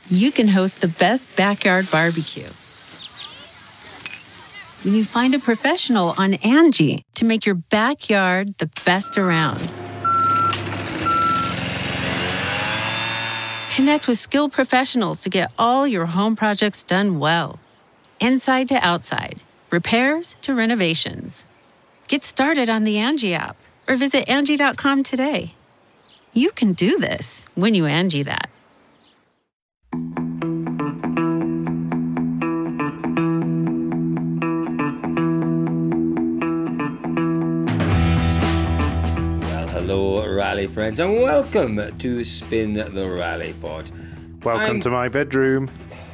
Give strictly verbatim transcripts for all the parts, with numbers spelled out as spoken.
you can host the best backyard barbecue. When you find a professional on Angie to make your backyard the best around. Connect with skilled professionals to get all your home projects done well. Inside to outside, repairs to renovations. Get started on the Angie app or visit Angie dot com today. You can do this when you Angie that. Hello, Rally friends, and welcome to Spin the Rally Pod. Welcome I'm, to my bedroom.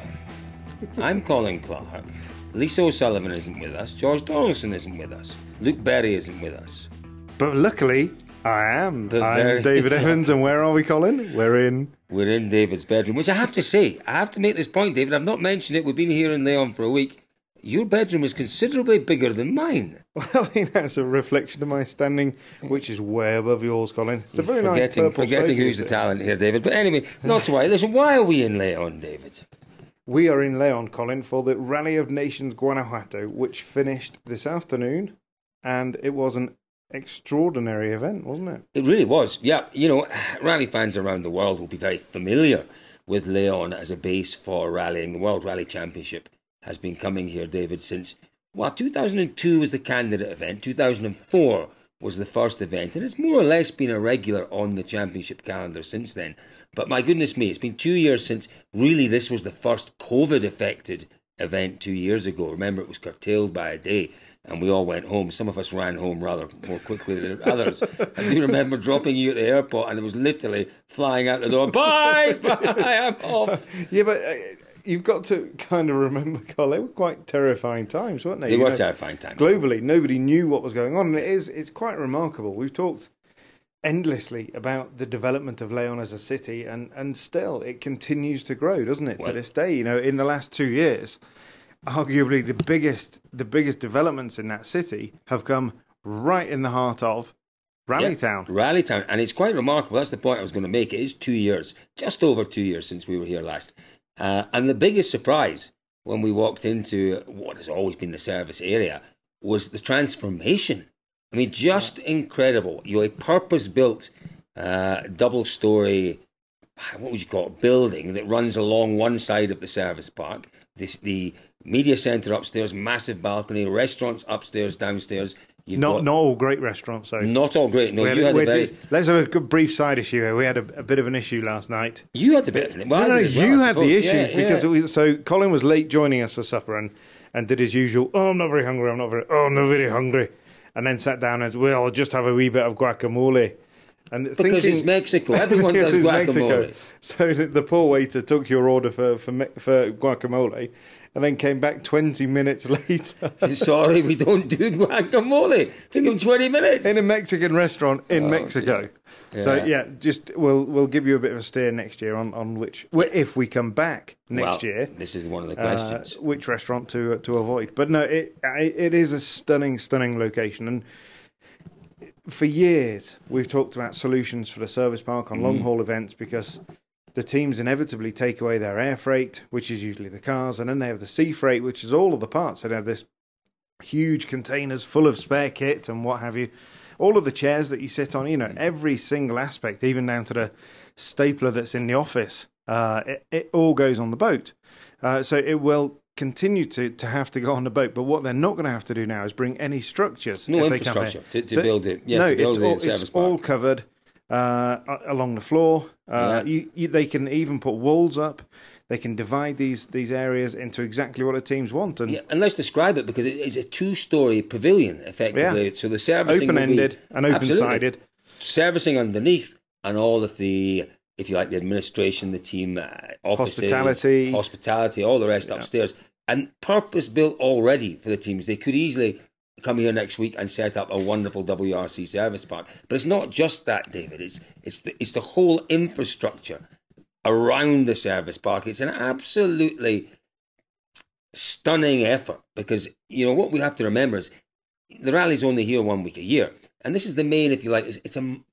I'm Colin Clark. Lisa O'Sullivan isn't with us. George Donaldson isn't with us. Luke Berry isn't with us. But luckily, I am. But I'm very... David Evans, and where are we, Colin? We're in... We're in David's bedroom, which I have to say, I have to make this point, David. I've not mentioned it. We've been here in Leon for a week. Your bedroom is considerably bigger than mine. Well, I think that's a reflection of my standing, which is way above yours, Colin. It's a very forgetting, nice purple Forgetting who's the talent here, David. But anyway, not to worry. Listen, why are we in Leon, David? We are in Leon, Colin, for the Rally of Nations Guanajuato, which finished this afternoon, and it was an extraordinary event, wasn't it? It really was, yeah. You know, rally fans around the world will be very familiar with Leon as a base for rallying. The World Rally Championship has been coming here, David, since, well, two thousand two was the candidate event, two thousand four was the first event, and it's more or less been a regular on the championship calendar since then. But my goodness me, it's been two years since really this was the first COVID-affected event two years ago. Remember, it was curtailed by a day, and we all went home. Some of us ran home rather more quickly than others. I do remember dropping you at the airport, and it was literally flying out the door, bye, bye, I'm off. Yeah, but... Uh, You've got to kind of remember, Carl, they were quite terrifying times, weren't they? They you were know, terrifying times. Globally, nobody knew what was going on. And it is, it's quite remarkable. We've talked endlessly about the development of Leon as a city, and, and still it continues to grow, doesn't it, well, to this day? You know, in the last two years, arguably the biggest the biggest developments in that city have come right in the heart of Rallytown. Yeah, Rallytown. And it's quite remarkable. That's the point I was going to make. It is two years, just over two years since we were here last. Uh, and the biggest surprise when we walked into what has always been the service area was the transformation. I mean, just incredible. You know, a purpose-built uh, double-storey, what would you call it, building that runs along one side of the service park. This, the media centre upstairs, massive balcony, restaurants upstairs, downstairs. You've not got, not all great restaurants, though. Not all great. No, had, you had a very... Just, let's have a good brief side issue here. We had a, a bit of an issue last night. You had a bit of an well, No, no, well, you I had suppose. the issue. Yeah, because yeah. It was, so Colin was late joining us for supper and, and did his usual, oh, I'm not very hungry, I'm not very, oh, I'm not very hungry. And then sat down and said, well, I'll just have a wee bit of guacamole. And because thinking, it's Mexico. Everyone does guacamole. Mexico. So the poor waiter took your order for, for, for guacamole and then came back twenty minutes later. Sorry, we don't do guacamole. Took him twenty minutes. In a Mexican restaurant in oh, Mexico. Yeah. So, yeah, just we'll we'll give you a bit of a steer next year on, on which, if we come back next well, year. This is one of the questions. Uh, which restaurant to to avoid. But no, it it is a stunning, stunning location. And for years, we've talked about solutions for the service park on mm. long-haul events because the teams inevitably take away their air freight, which is usually the cars, and then they have the sea freight, which is all of the parts. They have this huge containers full of spare kit and what have you. All of the chairs that you sit on, you know, every single aspect, even down to the stapler that's in the office, uh, it, it all goes on the boat. Uh, so it will continue to, to have to go on the boat, but what they're not going to have to do now is bring any structures. No if infrastructure they to, to build it. Yeah, no, to build it's, the all, service it's park. all covered uh, along the floor. Uh, yeah. you, you, they can even put walls up. They can divide these these areas into exactly what the teams want. And, yeah, and let's describe it because it, it's a two-storey pavilion, effectively. Yeah. So the servicing open-ended be, and open-sided. Servicing underneath and all of the, if you like, the administration, the team, uh, offices, hospitality, hospitality, all the rest yeah. upstairs. And purpose-built already for the teams. They could easily come here next week and set up a wonderful W R C service park. But it's not just that, David. It's it's the, it's the whole infrastructure around the service park. It's an absolutely stunning effort because, you know, what we have to remember is the rally's only here one week a year. And this is the main, if you like, it's, it's a, what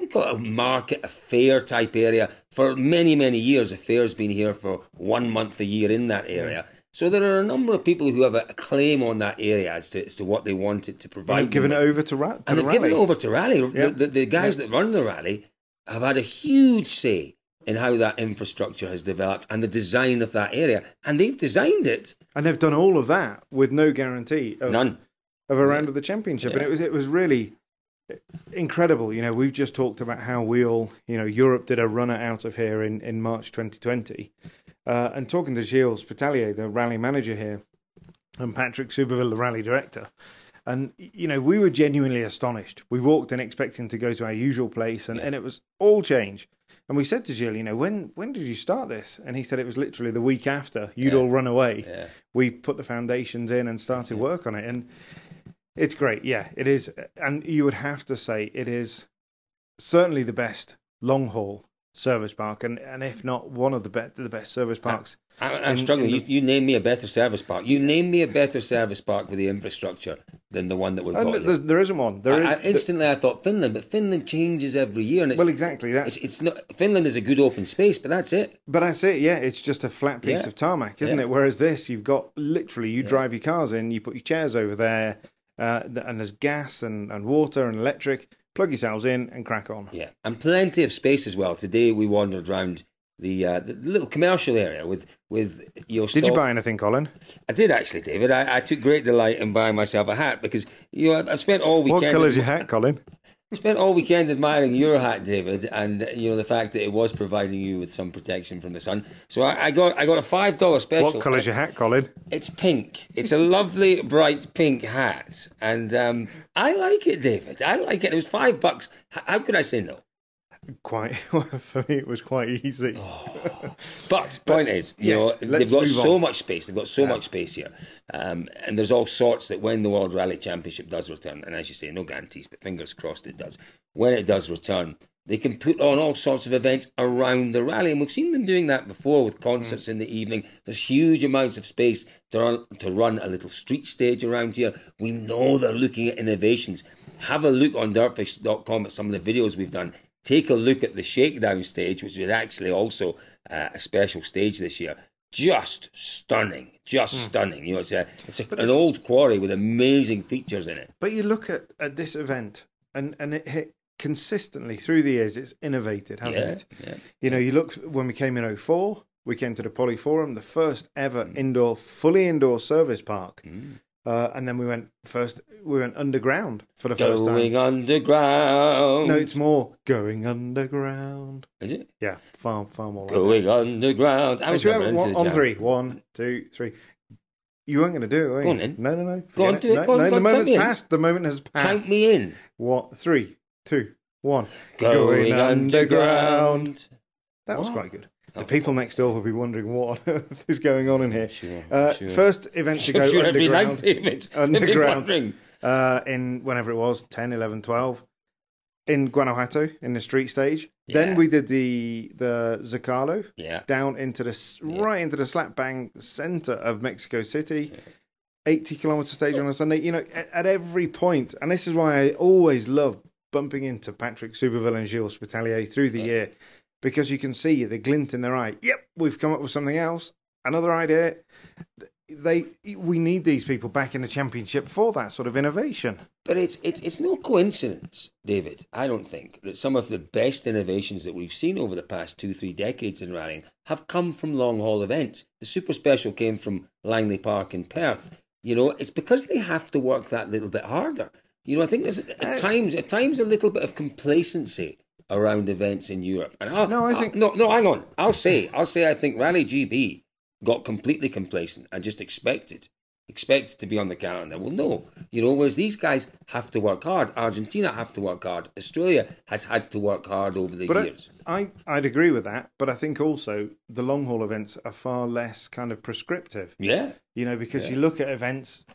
we call it a market, a fair type area. For many, many years, a fair's been here for one month a year in that area. So there are a number of people who have a claim on that area as to, as to what they want it to provide. And given it over to, ra- to and the they've rally. given it over to Rally. Yeah. The, the, the guys yeah. that run the rally have had a huge say in how that infrastructure has developed and the design of that area. And they've designed it. And they've done all of that with no guarantee of, None. of a round of the championship. Yeah. And it was it was really incredible. You know, we've just talked about how we all, you know, Europe did a runner out of here in, in March twenty twenty. Uh, and talking to Gilles Petalier, the rally manager here, and Patrick Superville, the rally director, and, you know, we were genuinely astonished. We walked in expecting to go to our usual place, and, yeah. and it was all change. And we said to Gilles, you know, when when did you start this? And he said it was literally the week after you'd yeah. all run away. Yeah. We put the foundations in and started yeah. work on it. And it's great. Yeah, it is. And you would have to say it is certainly the best long haul service park, and, and if not one of the best, the best service parks. I, I'm in, struggling. in the... you, you name me a better service park. You name me a better service park with the infrastructure than the one that we've got here. There isn't one. There I, is, I, instantly, I thought Finland, but Finland changes every year. And it's, well, exactly. That's it's, it's not. Finland is a good open space, but that's it. But that's it. Yeah, it's just a flat piece yeah. of tarmac, isn't yeah. it? Whereas this, you've got literally you yeah. drive your cars in, you put your chairs over there, uh, and there's gas and, and water and electric. Plug yourselves in and crack on. Yeah, and plenty of space as well. Today we wandered around the, uh, the little commercial area with with your. Did you buy anything, Colin? I did actually, David. I, I took great delight in buying myself a hat because you know I've spent all weekend. What colour's your hat, Colin? I spent all weekend admiring your hat, David, and you know the fact that it was providing you with some protection from the sun. So I, I got I got a five dollar special. What colour's your hat, Colin? It's pink. It's a lovely bright pink hat, and um, I like it, David. I like it. It was five bucks. How could I say no? Quite for me, it was quite easy. Oh. But point is, you yes, know, they've got move so on. much space. They've got so yeah. much space here, um, and there's all sorts that when the World Rally Championship does return, and as you say, no guarantees, but fingers crossed it does. When it does return, they can put on all sorts of events around the rally, and we've seen them doing that before with concerts mm. in the evening. There's huge amounts of space to run, to run a little street stage around here. We know they're looking at innovations. Have a look on dirtfish dot com at some of the videos we've done. Take a look at the Shakedown stage, which is actually also uh, a special stage this year. Just stunning, just mm. stunning. You know, it's a it's a, an old quarry with amazing features in it. But you look at, at this event, and, and it hit consistently through the years. It's innovated, hasn't yeah, it? Yeah. You know, you look when we came in oh four, we came to the Polyforum, the first ever mm. indoor, fully indoor service park. Mm. Uh, and then we went first. We went underground for the first time. Going underground. No, it's more going underground. Is it? Yeah, far, far more. Going like underground. I was one, one, on three. One, two, three. You weren't going to do it, were you? Go on in. No, no, no. Go on, it. do it. No, Go on, no, go the on, moment's count passed. The moment has passed. Count me in. What? Three, two, one. Going, going underground. underground. That was what? quite good. The people next door will be wondering what on earth is going on in here. Sure, uh, sure. First event to sure, go sure, underground. every night, David. Underground. Uh, in whenever it was, ten, eleven, twelve. In Guanajuato, in the street stage. Yeah. Then we did the the Zocalo. Yeah. Down into the, Yeah. right into the slap bang centre of Mexico City. Yeah. eighty kilometre stage on a Sunday. You know, at, at every point, and this is why I always love bumping into Patrick Superville and Gilles Petalier through the yeah. year. Because you can see the glint in their eye. Yep, we've come up with something else. Another idea. They, we need these people back in the championship for that sort of innovation. But it's it's it's no coincidence, David, I don't think, that some of the best innovations that we've seen over the past two, three decades in rallying have come from long-haul events. The Super Special came from Langley Park in Perth. You know, it's because they have to work that little bit harder. You know, I think there's at times at times a little bit of complacency around events in Europe. And I'll, no, I think I'll, no, no. Hang on. I'll say, I'll say, I think Rally G B got completely complacent and just expected, expected to be on the calendar. Well, no, you know. Whereas these guys have to work hard. Argentina have to work hard. Australia has had to work hard over the but years. I, I, I'd agree with that. But I think also the long haul events are far less kind of prescriptive. Yeah, you know, because yeah. you look at events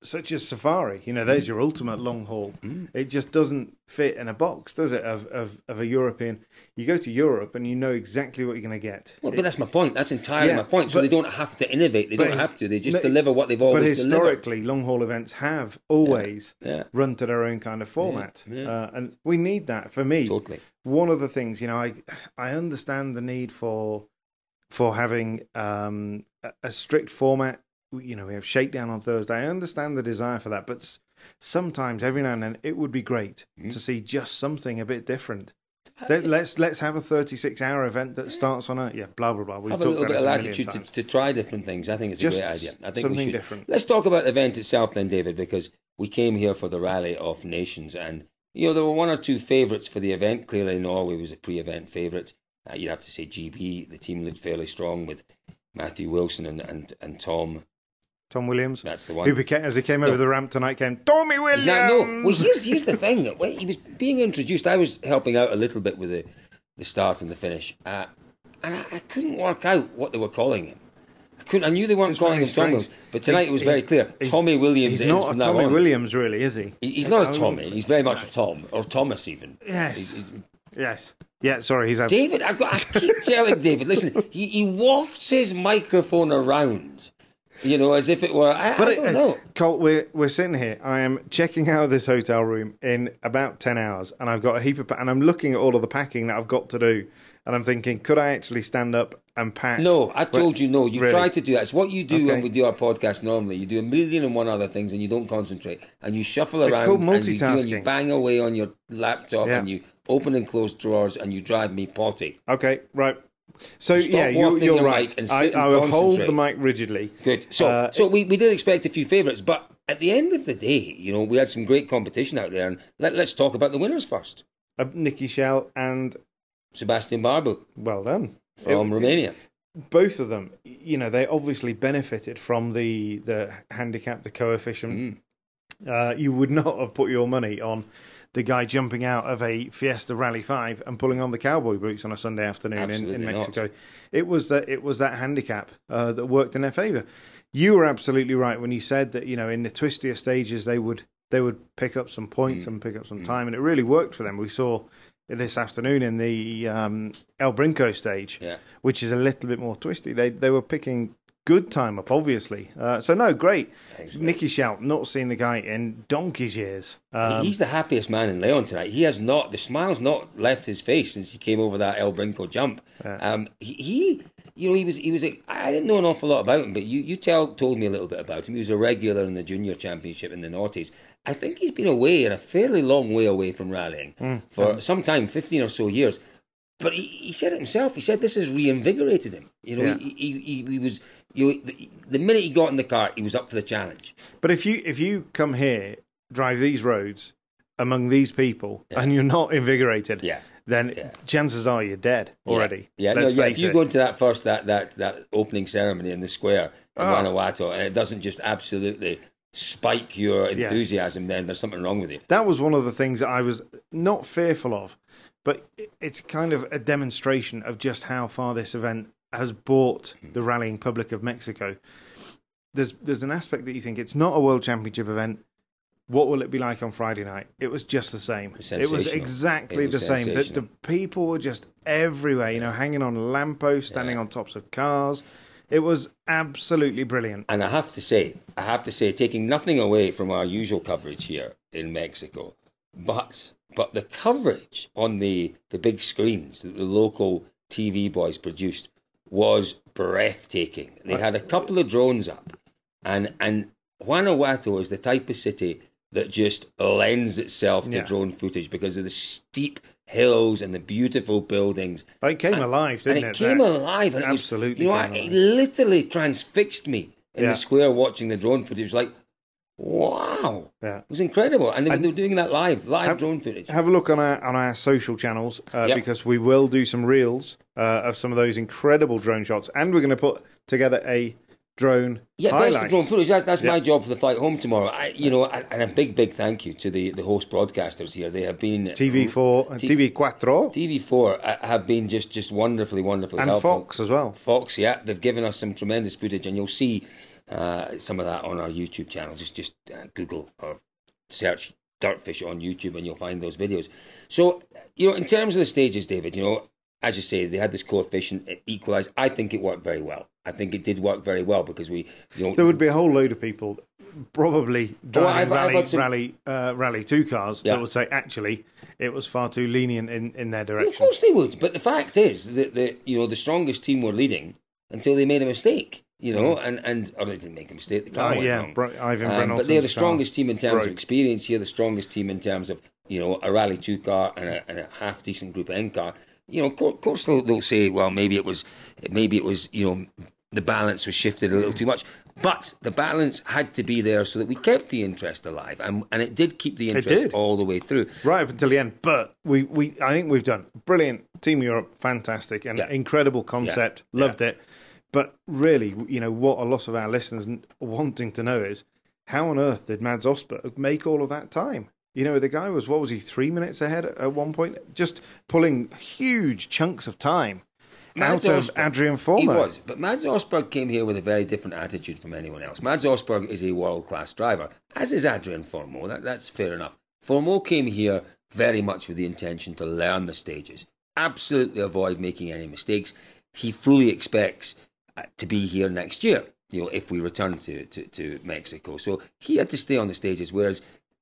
such as Safari. You know, there's your ultimate long haul. Mm. It just doesn't fit in a box, does it? Of, of of a European. You go to Europe and you know exactly what you're going to get. Well, it, but that's my point. That's entirely Yeah, my point. So but- they don't have to innovate. They but don't his- have to. They just no, deliver what they've But always delivered. historically, long haul events have always Yeah. run to their own kind of format, Yeah, yeah. Uh, and we need that. For me, Totally. one of the things, you know, I I understand the need for for having um, a, a strict format. You know, we have Shakedown on Thursday. I understand the desire for that, but s- sometimes, every now and then, it would be great Mm. to see just something a bit different. Let, let's let's have a thirty-six hour event that starts on a yeah blah blah blah. We've Have a talked little bit about of this a million latitude to, times. to try different things. I think it's Just a great idea. I think we something should. different. Let's talk about the event itself then, David, because we came here for the Rally of Nations, and you know there were one or two favourites for the event. Clearly, Norway was a pre-event favourite. Uh, you'd have to say G B. The team looked fairly strong with Matthew Wilson and and, and Tom. Tom Williams, That's the one. who became, as he came over No. the ramp tonight, came Tommy Williams. He's not- no, well, here's here's the thing. That when he was being introduced, I was helping out a little bit with the, the start and the finish, uh, and I, I couldn't work out what they were calling him. I couldn't. I knew they weren't It's calling very him Tom strange. Williams, but tonight He's- it was very he's- clear. he's- Tommy Williams He's is not from a now Tommy on. Williams, really, is he? He- He's not I a Tommy. wouldn't- He's very much a Tom or Thomas even. Yes. He's- he's- Yes. Yeah. Sorry, he's. David, I've got. I keep telling David, listen. He, he wafts his microphone around, you know, as if it were. I, But I it, don't uh, know. Colt, we're we're sitting here. I am checking out this hotel room in about ten hours, and I've got a heap of, pa- and I'm looking at all of the packing that I've got to do, and I'm thinking, could I actually stand up and pack? No, I've But- told you no. You Really? try to do that. It's what you do when Okay. we do our podcast normally. You do a million and one other things and you don't concentrate. And you shuffle It's around called and you do and you multitasking. bang away on your laptop Yeah. and you open and close drawers and you drive me potty. Okay, right. So Stop yeah, you, wafting you're your right. mic and I, sit and I will hold the concentrate. mic rigidly. Good. So Uh, so we, we did expect a few favourites, but at the end of the day, you know, we had some great competition out there. And let, let's talk about the winners first. Uh, Nicky Schell and Sebastian Barbu well done from It- Romania. both of them, you know, they obviously benefited from the the handicap, the coefficient. Mm. Uh, you would not have put your money on the guy jumping out of a Fiesta Rally Five and pulling on the cowboy boots on a Sunday afternoon in, Absolutely in not. Mexico. It was that it was that handicap uh, that worked in their favour. You were absolutely right when you said that, you know, in the twistier stages they would they would pick up some points Mm. and pick up some Mm. time, and it really worked for them. We saw this afternoon in the um, El Brinco stage, Yeah. which is a little bit more twisty. They they were picking good time up, obviously. Uh, so no, great. Thanks, Nicky Schell, not seen the guy in donkey's years. Um, He's the happiest man in Leon tonight. He has not, the smile's not left his face since he came over that El Brinco jump. Yeah. Um, he, he, you know, he was, he was, a, I didn't know an awful lot about him, but you, you tell, told me a little bit about him. He was a regular in the junior championship in the noughties. I think he's been away, and a fairly long way away from rallying Mm. for some time, fifteen or so years. But he, he said it himself. He said this has reinvigorated him. You know, Yeah. he, he, he, he was, you know, the, the minute he got in the car, he was up for the challenge. But if you if you come here, drive these roads among these people, Yeah. and you're not invigorated, Yeah. then Yeah. chances are you're dead already. Yeah, Let's no, yeah. face If you it. go into that first that that that opening ceremony in the square in Oh. Vanuatu, and it doesn't just absolutely spike your Yeah. enthusiasm, then there's something wrong with you. That was one of the things that I was not fearful of, but it's kind of a demonstration of just how far this event has brought the rallying public of Mexico. There's there's an aspect that you think it's not a world championship event. What will it be like on Friday night? It was just the same. was It was sensational. exactly It was the same. The, the sensational. people were just everywhere, you know, hanging on lampposts, standing Yeah. on tops of cars. It was absolutely brilliant. And I have to say, I have to say, taking nothing away from our usual coverage here in Mexico, but but the coverage on the the big screens that the local T V boys produced was breathtaking. They had a couple of drones up, and and Guanajuato is the type of city that just lends itself to Yeah. drone footage because of the steep hills and the beautiful buildings. It came And- alive, didn't and it? it came That- alive, and it was, Absolutely you know, I, came it alive. literally transfixed me in Yeah. the square watching the drone footage. It was like, wow, Yeah. it was incredible, and they, were- And- they were doing that live, live Have- drone footage. Have a look on our on our social channels uh, Yep. because we will do some reels uh, of some of those incredible drone shots, and we're going to put together a drone Yeah, highlights. best of drone footage. That's, that's my Yeah. job for the flight home tomorrow. I, you know, and and a big, big thank you to the, the host broadcasters here. They have been T V four, T- T V four, T V four uh, have been just, just wonderfully, wonderfully and helpful. Fox as well. Fox, yeah, they've given us some tremendous footage, and you'll see Uh, some of that on our YouTube channel. Just just uh, Google or search Dirtfish on YouTube and you'll find those videos. So, you know, in terms of the stages, David, you know, as you say, they had this coefficient, it equalised. I think it worked very well. I think it did work very well because we, you know... There would be a whole load of people probably driving well, I've, rally, I've some... rally, uh, rally two cars yeah. that would say, actually, it was far too lenient in, in their direction. Well, of course they would. But the fact is that, the, you know, the strongest team were leading until they made a mistake. You know, and, and or they didn't make a mistake. The car uh, went yeah, wrong. Br- Ivan um, but they're the strongest car. team in terms broke. of experience here, the strongest team in terms of, you know, a Rally two car and a, and a half decent Group N car. You know, of course they'll, they'll say, well, maybe it was, maybe it was, you know, the balance was shifted a little too much. But the balance had to be there so that we kept the interest alive, and and it did keep the interest all the way through, right up until the end. But we, we I think we've done brilliant. Team Europe, fantastic, and yeah. incredible concept. Yeah. Loved yeah. it. But really, you know, what a lot of our listeners wanting to know is, how on earth did Mads Osberg make all of that time? You know, the guy was, what was he, three minutes ahead at one point? Just pulling huge chunks of time Mads out Osberg, of Adrian Fourmo. He was, but Mads Osberg came here with a very different attitude from anyone else. Mads Osberg is a world-class driver, as is Adrian Fourmo. That, that's fair enough. Fourmo came here very much with the intention to learn the stages, absolutely avoid making any mistakes. He fully expects to be here next year, you know, if we return to, to, to Mexico. So he had to stay on the stages, whereas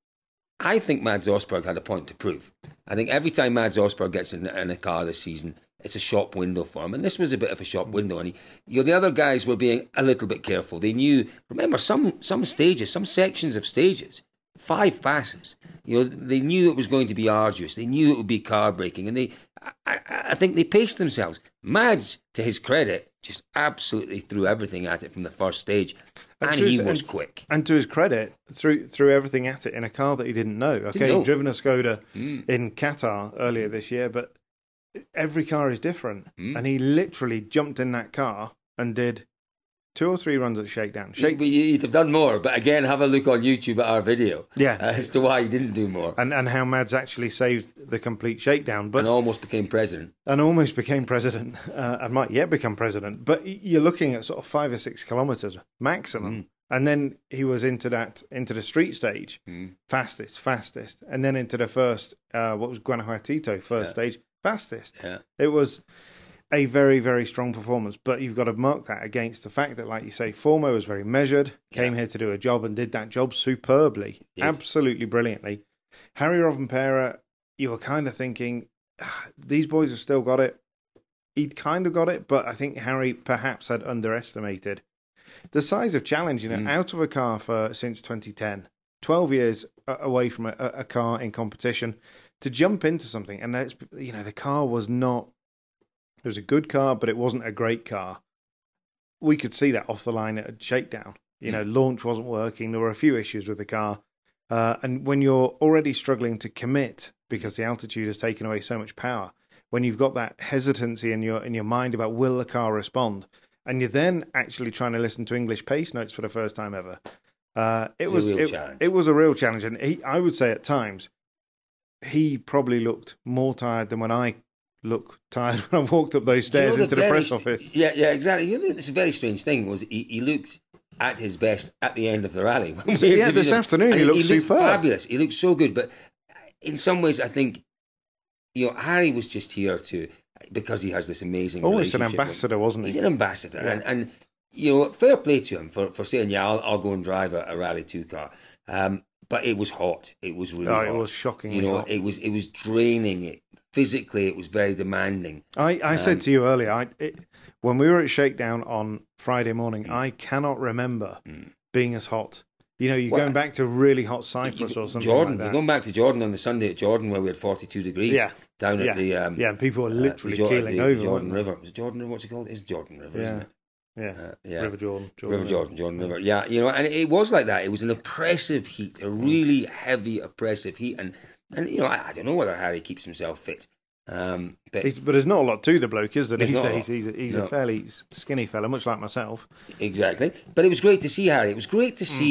I think Mads Osberg had a point to prove. I think every time Mads Osberg gets in, in a car this season, it's a shop window for him. And this was a bit of a shop window. And he, you know, the other guys were being a little bit careful. They knew, remember, some some stages, some sections of stages, five passes. You know, they knew it was going to be arduous. They knew it would be car braking. And they, I, I think they paced themselves. Mads, to his credit, just absolutely threw everything at it from the first stage. And, and he his, was and, quick. And to his credit, threw, threw everything at it in a car that he didn't know. Okay, didn't know. He'd driven a Skoda mm. in Qatar earlier this year, but every car is different. Mm. And he literally jumped in that car and did two or three runs at Shakedown. Shake- You'd have done more, but again, have a look on YouTube at our video yeah. uh, as to why he didn't do more. And and how Mads actually saved the complete Shakedown. But, and almost became president. And almost became president, uh, and might yet become president. But you're looking at sort of five or six kilometres maximum. Mm. And then he was into that, into the street stage, mm. fastest, fastest. And then into the first, uh, what was Guanajuato, first yeah. stage, fastest. Yeah. It was a very, very strong performance, but you've got to mark that against the fact that, like you say, Fourmo was very measured, came yeah. here to do a job and did that job superbly, absolutely brilliantly. Harry Rovanpera, you were kind of thinking, ah, these boys have still got it. He'd kind of got it, but I think Harry perhaps had underestimated the size of challenge. You know, mm. out of a car for since twenty ten, twelve years away from a, a car in competition, to jump into something, and that's, you know, the car was not. It was a good car, but it wasn't a great car. We could see that off the line at Shakedown. You know, mm. launch wasn't working. There were a few issues with the car. Uh, and when you're already struggling to commit because the altitude has taken away so much power, when you've got that hesitancy in your in your mind about will the car respond, and you're then actually trying to listen to English pace notes for the first time ever, uh, it it's was a real it, challenge. it was a real challenge. And he, I would say at times, he probably looked more tired than when I look tired when I walked up those stairs you know, into the, the press office. Yeah, yeah, exactly. You know, this very strange thing was he, he looked at his best at the end of the rally. So, yeah, this him. and afternoon he looked he superb. Looked fabulous. He looked so good. But in some ways, I think, you know, Harry was just here to, because he has this amazing oh, he's an relationship. ambassador, with, wasn't he? He's an ambassador. Yeah. And, and, you know, fair play to him for, for saying, yeah, I'll, I'll go and drive a, a Rally two car. Um, but it was hot. It was really oh, hot. It was shockingly You know, hot. it was, it was draining. It, physically, it was very demanding. I, I um, said to you earlier, I, it, when we were at Shakedown on Friday morning, mm. I cannot remember mm. being as hot. You know, you're well, going back to really hot Cyprus you, or something Jordan, like that. You're going back to Jordan on the Sunday at Jordan where we had forty-two degrees yeah. down yeah. at the... Um, yeah, and people were literally uh, the, keeling the, over. The Jordan River. Was it Jordan River? What's it called? It's Jordan River, yeah. isn't it? Yeah. Uh, yeah, River Jordan, Jordan River Jordan, Jordan River. Yeah, you know, and it was like that. It was an oppressive heat, a really heavy, oppressive heat, and and you know, I, I don't know whether Harry keeps himself fit, um, but he's, but there's not a lot to the bloke, is there? These days, a he's a, he's no. a fairly skinny fella, much like myself. Exactly, but it was great to see Harry. It was great to see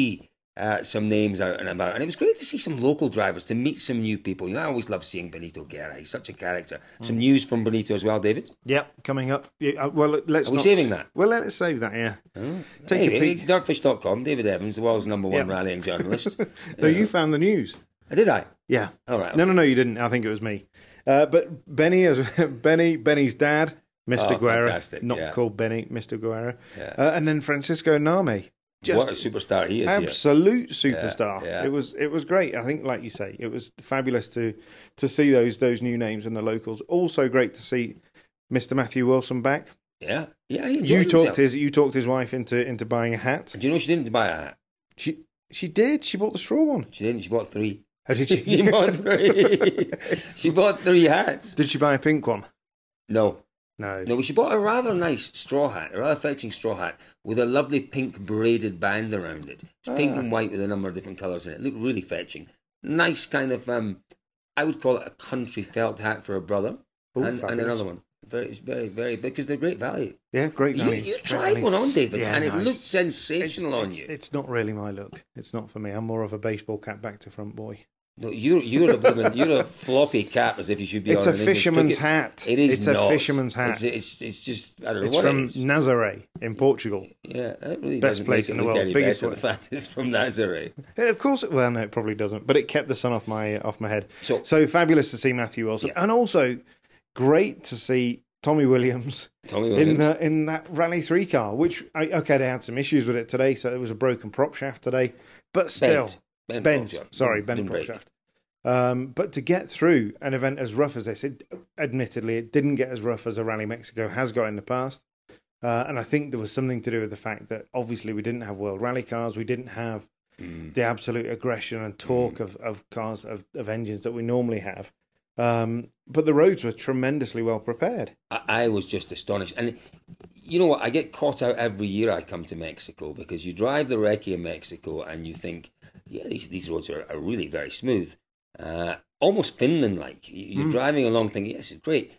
uh, some names out and about. And it was great to see some local drivers, to meet some new people. You know, I always love seeing Benito Guerra. He's such a character. Mm. Some news from Benito as well, David? Yep, coming up. Yeah, uh, well, let's Are we not, saving that? Well, let's save that, yeah. Oh. Take hey, a peek. Dirtfish dot com, David Evans, the world's number one Yep. rallying journalist. No, you found the news. Did I? Yeah. All right. No, no, no, you didn't. I think it was me. Uh, but Benny, as Benny, Benny's dad, Mister Oh, Guerra, fantastic, not yeah. called Benny, Mister Guerra, Yeah. uh, and then Francisco Name. Just What a superstar he is here. absolute superstar. Yeah, yeah. It was it was great. I think, like you say, it was fabulous to to see those those new names in the locals. Also great to see Mister Matthew Wilson back. Yeah. Yeah, he enjoyed You himself. talked his you talked his wife into into buying a hat. Do you know she didn't buy a hat? She she did. She bought the straw one. She didn't. She bought three. Oh, did she? She bought three. She bought three hats. Did she buy a pink one? No. No. No, she bought a rather nice straw hat, a rather fetching straw hat, with a lovely pink braided band around it. It's pink Ah. and white with a number of different colours in it. It looked really fetching. Nice kind of, um, I would call it a country felt hat for a brother. Ooh, and, and fabulous. another one. Very, it's very, very, because they're great value. Yeah, great You, value. you Great tried value. one on, David, Yeah, and it no, looked it's- sensational it's, on it's, you. It's not really my look. It's not for me. I'm more of a baseball cap back to front boy. No, you're you're a blooming, you're a floppy cap, as if you should be. It's on a an English fisherman's cricket. hat. It is It's not. a fisherman's hat. It's, it's it's just I don't know It's what from it is. Nazaré in Portugal. Yeah, that really Best doesn't place make it in the look world, any biggest better. one. The fact it's from Nazaré. And of course, well, no, it probably doesn't. But it kept the sun off my off my head. So- So, fabulous to see Matthew Wilson, Yeah. and also great to see Tommy Williams Tommy in Williams. the in that Rally Three car. Which I, okay, they had some issues with it today, so there was a broken prop shaft today. But still, Bent. Bent bent. prop shaft. Sorry, Didn't- bent didn't prop break. shaft. Um, but to get through an event as rough as this, it, admittedly, it didn't get as rough as a Rally Mexico has got in the past. Uh, and I think there was something to do with the fact that obviously we didn't have World Rally cars, we didn't have Mm. the absolute aggression and torque of, of cars, of, of engines that we normally have. Um, but the roads were tremendously well prepared. I, I was just astonished. And you know what? I get caught out every year I come to Mexico, because you drive the recce in Mexico and you think, yeah, these, these roads are, are really very smooth. Uh, almost Finland-like. You- You're Mm. driving along thinking, yes, it's great.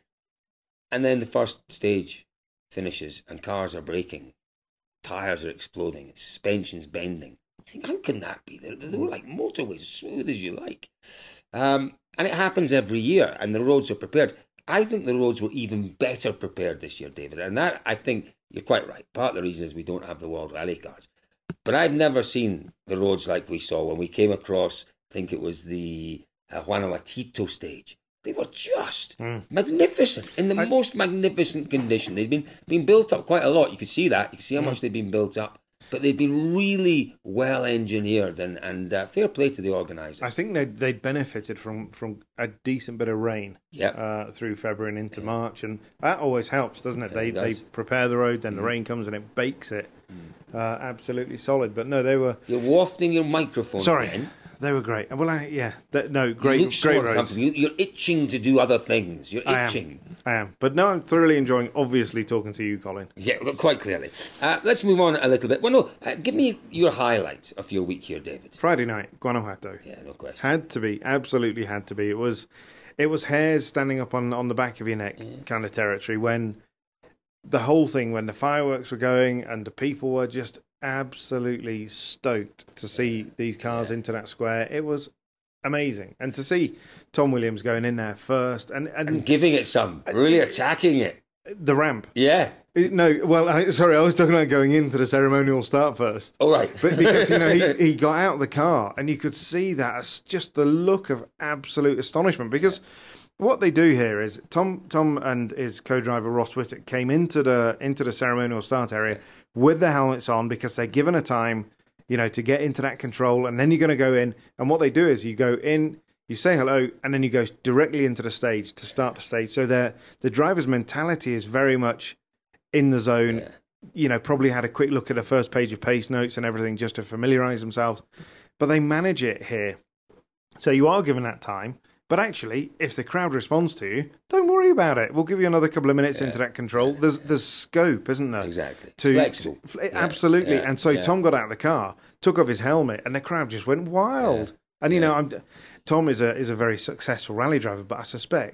And then the first stage finishes and cars are braking. Tyres are exploding. Suspension's bending. You think, how can that be? They're, they're like motorways, as smooth as you like. Um, and it happens every year, and the roads are prepared. I think the roads were even better prepared this year, David. And that, I think, you're quite right. Part of the reason is we don't have the World Rally cars. But I've never seen the roads like we saw when we came across, I think it was the uh, Guanajuato stage. They were just Mm. magnificent, in the I- most magnificent condition. They'd been, been built up quite a lot. You could see that. You could see how much they'd been built up. But they'd been really well engineered, and, and uh, fair play to the organisers. I think they they benefited from, from a decent bit of rain Yeah. uh, through February and into March, and that always helps, doesn't it? Yeah, they it does. they prepare the road, then the rain comes and it bakes it. Uh, absolutely solid. But no, they were You're wafting your microphone. sorry, Ben. they were great. Well, I, yeah, they, no, You great, look so great roads. uncomfortable. You, you're itching to do other things. You're I itching. am. I am. But no, I'm thoroughly enjoying, obviously, talking to you, Colin. Yeah, well, quite clearly. Uh, let's move on a little bit. Well, no, uh, give me your highlights of your week here, David. Friday night, Guanajuato. Yeah, no question. Had to be, absolutely had to be. It was, it was hairs standing up on, on the back of your neck kind of territory when the whole thing, when the fireworks were going and the people were just absolutely stoked to see these cars into that square. It was amazing. And to see Tom Williams going in there first and, and, And giving it some, really attacking it. the ramp. Yeah. No, well, I, sorry, I was talking about going into the ceremonial start first. All right. But because, you know, he, he got out of the car and you could see that as just the look of absolute astonishment. Because what they do here is Tom Tom and his co-driver Ross Whittock came into the into the ceremonial start area with the helmets on because they're given a time, you know, to get into that control. And then you're going to go in. And what they do is you go in, you say hello, and then you go directly into the stage to start the stage. So the the driver's mentality is very much in the zone. Yeah. You know, probably had a quick look at the first page of pace notes and everything just to familiarise themselves. But they manage it here. So you are given that time. But actually, if the crowd responds to you, don't worry about it. We'll give you another couple of minutes Yeah. into that control. There's there's scope, isn't there? Exactly. To, Flexible. to- Yeah, absolutely. yeah, and so yeah. Tom got out of the car, took off his helmet, and the crowd just went wild. Yeah, And you yeah. know, I'm, Tom is a is a very successful rally driver, but I suspect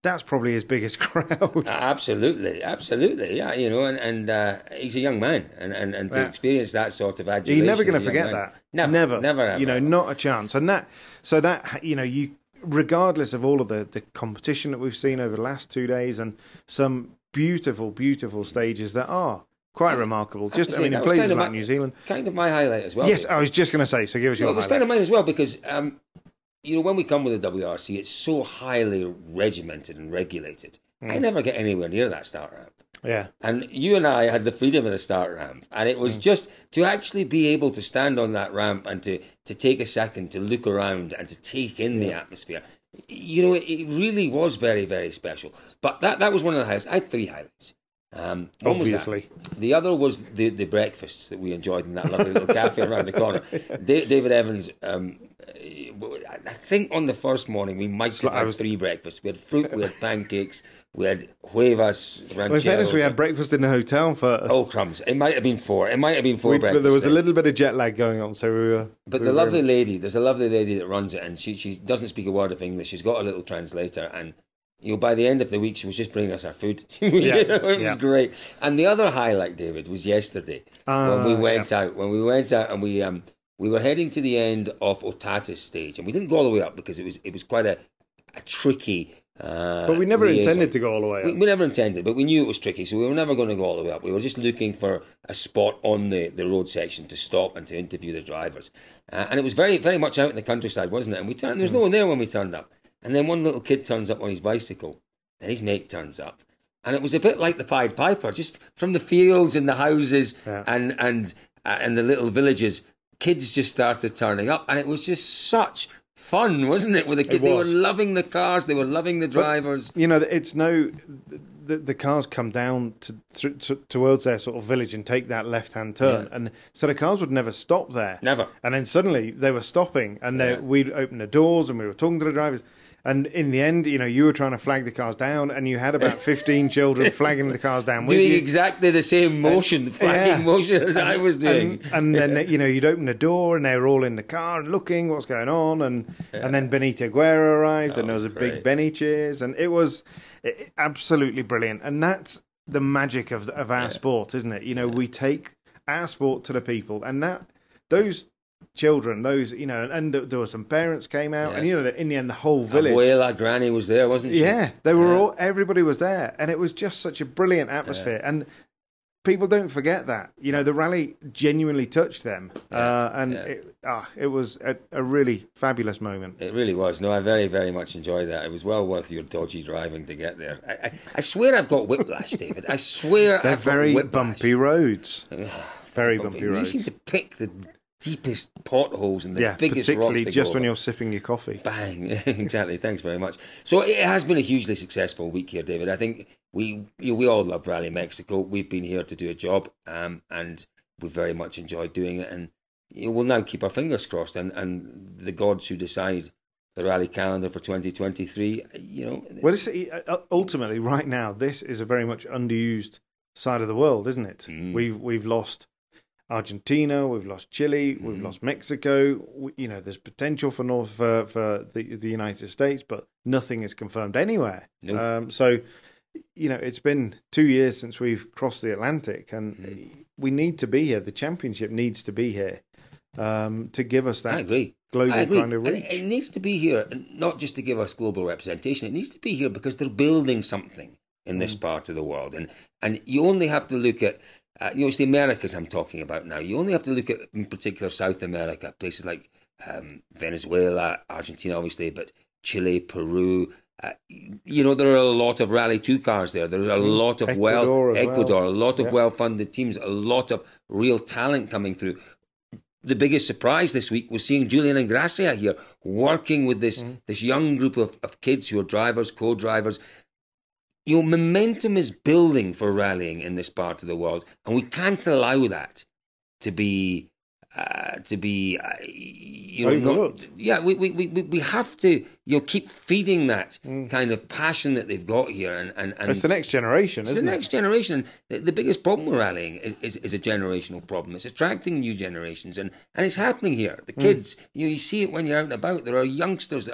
that's probably his biggest crowd. Absolutely, absolutely, yeah. You know, and and uh, he's a young man, and and, and to Yeah. experience that sort of adulation, You're never going as to a young forget man- that. Never, never, never, ever. You know, not a chance. And that, so that you know, you regardless of all of the the competition that we've seen over the last two days, and some beautiful, beautiful stages that are quite I've- remarkable. I have Just, to I say, mean, that in was places kind of like my- New Zealand. Kind of my highlight as well. Yes, I was just going to say. So give us your Well, it was highlight. kind of mine as well because, um, you know, when we come with the W R C, it's so highly regimented and regulated. Mm. I never get anywhere near that start ramp. Yeah. And you and I had the freedom of the start ramp. And it Mm. was just to actually be able to stand on that ramp and to, to take a second to look around and to take in the atmosphere. You know, it, it really was very, very special. But that, that was one of the highlights. I had three highlights. Um, one was that. Obviously. The other was the, the breakfasts that we enjoyed in that lovely little cafe around the corner. Da- David Evans, um, I think on the first morning we might have I had was- three breakfasts. We had fruit, we had pancakes, we had huevas, Well, in fairness, rancheros. we had breakfast in the hotel first. Oh, crumbs. It might have been four. It might have been four We- breakfasts. but there was a then. little bit of jet lag going on, so we were. But we the were lovely very- lady, there's a lovely lady that runs it, and she she doesn't speak a word of English. She's got a little translator, and you know, by the end of the week, she was just bringing us our food. You know, it yeah. was great. And the other highlight, David, was yesterday Ah, when we went out. When we went out, and we um we were heading to the end of Otata's stage, and we didn't go all the way up because it was it was quite a a tricky. Uh, But we never liaison. intended to go all the way up. We, we never intended, but we knew it was tricky, so we were never going to go all the way up. We were just looking for a spot on the, the road section to stop and to interview the drivers. Uh, and it was very, very much out in the countryside, wasn't it? And we turned, there was no one there when we turned up. And then one little kid turns up on his bicycle, and his mate turns up. And it was a bit like the Pied Piper, just from the fields and the houses Yeah. and, and, uh, and the little villages, kids just started turning up. And it was just such fun, wasn't it? With the kid, they were was. loving the cars, they were loving the drivers. You know, it's no. The, the cars come down to, to towards their sort of village and take that left-hand turn, Yeah. and so the cars would never stop there. Never. And then suddenly they were stopping, and they, Yeah. we'd open the doors, and we were talking to the drivers. And in the end, you know, you were trying to flag the cars down, and you had about fifteen children flagging the cars down with Doing you. exactly the same motion, flagging yeah. motion as I was doing. And, and then, you know, you'd open the door and they were all in the car and looking what's going on. And and then Benito Guerra arrived That and there was was a great. big Benny cheers. And it was it, absolutely brilliant. And that's the magic of, of our sport, isn't it? You know, we take our sport to the people. And that those children, those, you know, and there were some parents came out. Yeah. And, you know, in the end, the whole village. Abuela, Granny was there, wasn't she? Yeah, they were Yeah. all. Everybody was there, and it was just such a brilliant atmosphere. And people don't forget that. You know, the rally genuinely touched them, Yeah, uh, and yeah. it, ah, it was a, a really fabulous moment. It really was. No, I very, very much enjoyed that. It was well worth your dodgy driving to get there. I, I, I swear I've got whiplash, David. I swear They're I've very got whiplash. bumpy roads, very bumpy You roads. seem to pick the deepest potholes and the yeah, biggest particularly rocks to just go when over. you're sipping your coffee. Bang! Exactly. Thanks very much. So it has been a hugely successful week here, David. I think we you know, we all love Rally Mexico. We've been here to do a job, um, and we very much enjoyed doing it. And you know, we'll now keep our fingers crossed, and, and the gods who decide the rally calendar for twenty twenty-three, you know. Well, it's, uh, ultimately, right now, this is a very much underused side of the world, isn't it? Mm. We've we've lost Argentina, we've lost Chile, we've Mm. lost Mexico. We, you know, there's potential for North for, for the the United States, but nothing is confirmed anywhere. Nope. Um, so, you know, it's been two years since we've crossed the Atlantic, and Mm. we need to be here. The championship needs to be here um, to give us I that agree. global I agree. kind of And reach. it, it needs to be here, not just to give us global representation. It needs to be here because they're building something in this Mm. part of the world, and and you only have to look at. Uh, you know, it's the Americas I'm talking about now. You only have to look at, in particular, South America, places like um, Venezuela, Argentina, obviously, but Chile, Peru. Uh, you know, there are a lot of Rally two cars there. There are a lot of Ecuador well, as well. Ecuador, a lot of Yeah. well-funded teams, a lot of real talent coming through. The biggest surprise this week was seeing Julian Ingrassia here working with this Mm. this young group of, of kids who are drivers, co-drivers. You know, momentum is building for rallying in this part of the world, and we can't allow that to be uh, to be uh, you know not, Overlooked. yeah, we, we we we have to you know keep feeding that Mm. kind of passion that they've got here, and and, and It's the next generation, it's isn't the it? next generation. The, the biggest problem with rallying is, is, is a generational problem. It's attracting new generations, and, and it's happening here. The kids, you know, you see it when you're out and about. There are youngsters that are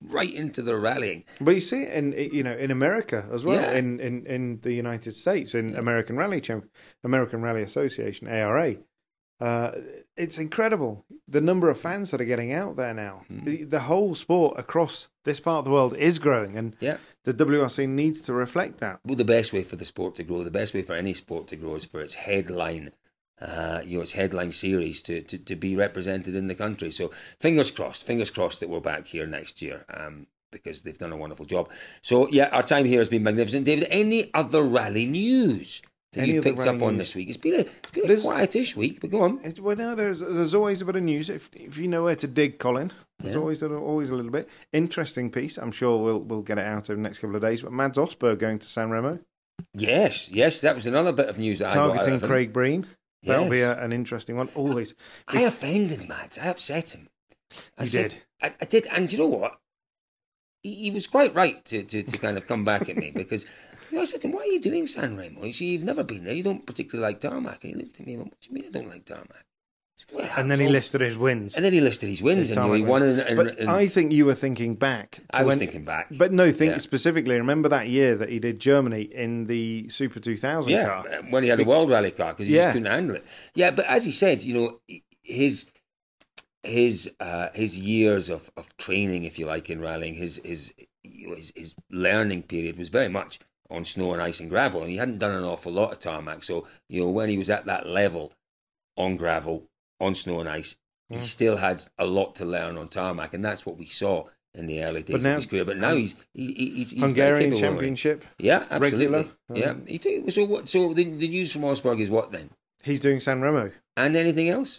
right into the rallying. But you see it in you know in America as well, Yeah. in, in, in the United States, in American Rally Champ, American Rally Association, A R A. Uh, it's incredible the number of fans that are getting out there now. Mm. The, the whole sport across this part of the world is growing, and Yeah. the W R C needs to reflect that. Well, the best way for the sport to grow, the best way for any sport to grow, is for its headline, uh, you know, its headline series to, to, to be represented in the country. So fingers crossed, fingers crossed that we're back here next year, um, because they've done a wonderful job. So yeah, our time here has been magnificent. David, any other rally news that Any you've other picked up rally on news? this week? It's been a, it's been a There's- quietish week, but go on. It, well, no, there's there's always a bit of news if if you know where to dig, Colin. There's Yeah. always a, always a little bit interesting piece. I'm sure we'll we'll get it out over the next couple of days. But Mads Osberg going to San Remo, Yes, yes, that was another bit of news that I got out targeting of him. Craig Breen. That'll be Yes. a, an interesting one. Always. I offended Matt. I upset him. I You said, did. I, I did, and you know what? He, he was quite right to, to, to kind of come back at me because you know, I said to him, "Why are you doing San Remo? You see, you've never been there. You don't particularly like tarmac." And he looked at me and went, "What do you mean I don't like tarmac?" I said, "Well, And then he so-" listed his wins. And then he listed his wins, His and you know, he tarmac won. wins. In, in, But in, I think you were thinking back. To I was when, thinking back. But no, think Yeah. specifically. Remember that year that he did Germany in the Super two thousand yeah, car. uh, when he had a World Rally car because he Yeah. just couldn't handle it. Yeah, but as he said, you know, his his uh, his years of, of training, if you like, in rallying, his his, you know, his his learning period was very much on snow and ice and gravel, and he hadn't done an awful lot of tarmac. So you know, when he was at that level on gravel, on snow and ice, he still had a lot to learn on tarmac, and that's what we saw in the early days now- of his career. But now he's he, he- he's, he's very Hungarian capable of it. Championship. Yeah, absolutely. regular, Yeah. um, He took, so what? So the, the news from Osberg is what then? He's doing San Remo. And anything else?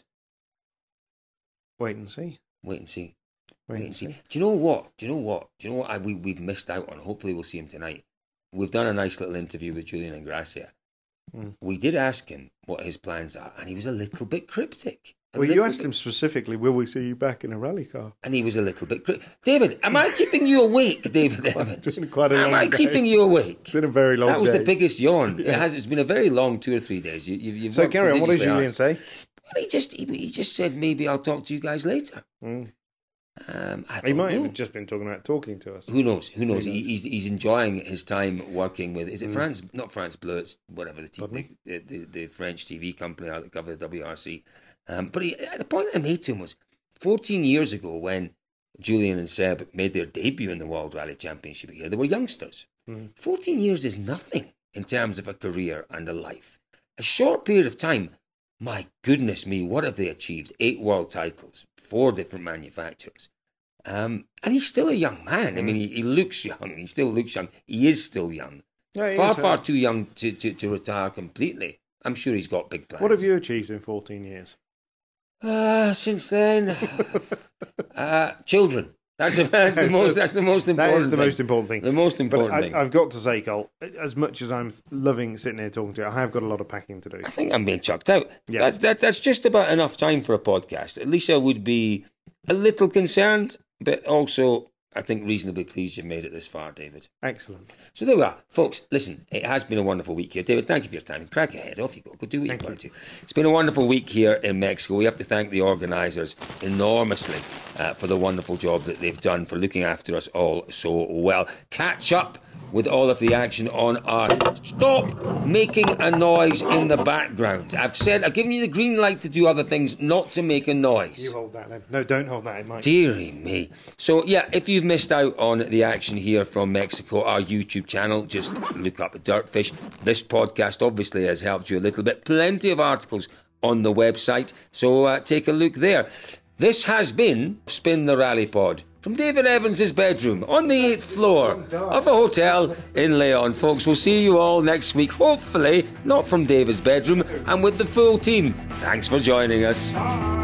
Wait and see. Wait and see. Wait, Wait and see. Do you know what? Do you know what? Do you know what I, we, we've missed out on? Hopefully we'll see him tonight. We've done a nice little interview with Julian Ingrassia. Mm. We did ask him what his plans are, and he was a little bit cryptic. A Well, you little asked bit- him specifically, will we see you back in a rally car? And he was a little bit cryptic. David, am I keeping you awake, David Evans? It's been quite a am long I day. keeping you awake? It's been a very long That was day. the biggest yawn. It has. It's been a very long two or three days. You, you, you've So worked carry on. What does prodigiously Julian hard. say? Well, he just he, he just said maybe I'll talk to you guys later. Mm. Um, I don't He might know. have just been talking about talking to us. Who knows? Who knows? Who He, knows? he's he's enjoying his time working with. Is it Mm. France? Not France Bleu. It's whatever the, t- Pardon the, the the French T V company that cover the W R C. Um, but he, the point I made to him was fourteen years ago when Julian and Seb made their debut in the World Rally Championship here. They were youngsters. Mm. Fourteen years is nothing in terms of a career and a life. A short period of time. My goodness me, what have they achieved? Eight world titles, four different manufacturers. Um, and he's still a young man. I mean, he, he looks young. He still looks young. He is still young. Yeah, he far, is, uh, far too young to, to, to retire completely. I'm sure he's got big plans. What have you achieved in fourteen years? Uh, since then, uh, children. That's, the- that's the most. That's the most important. That is the thing. most important thing. The most important but thing. I, I've got to say, Cole, as much as I'm loving sitting here talking to you, I have got a lot of packing to do. I think I'm being chucked out. Yeah. That's, that, that's just about enough time for a podcast. At least I would be a little concerned, but also I think reasonably pleased you've made it this far, David. Excellent. So there we are. Folks, listen, it has been a wonderful week here. David, thank you for your time. Crack ahead. Off you go. Go do what Thank you've you. got to do. It's been a wonderful week here in Mexico. We have to thank the organisers enormously uh, for the wonderful job that they've done for looking after us all so well. Catch up with all of the action on our... Stop making a noise in the background. I've said, I've given you the green light to do other things, not to make a noise. You hold that then. No, don't hold that in mind. Deary me. So, yeah, if you've missed out on the action here from Mexico, our YouTube channel, just look up Dirtfish. This podcast obviously has helped you a little bit. Plenty of articles on the website, so uh, take a look there. This has been Spin the Rally Pod from David Evans' bedroom on the eighth floor of a hotel in Leon. Folks, we'll see you all next week, hopefully not from David's bedroom and with the full team. Thanks for joining us.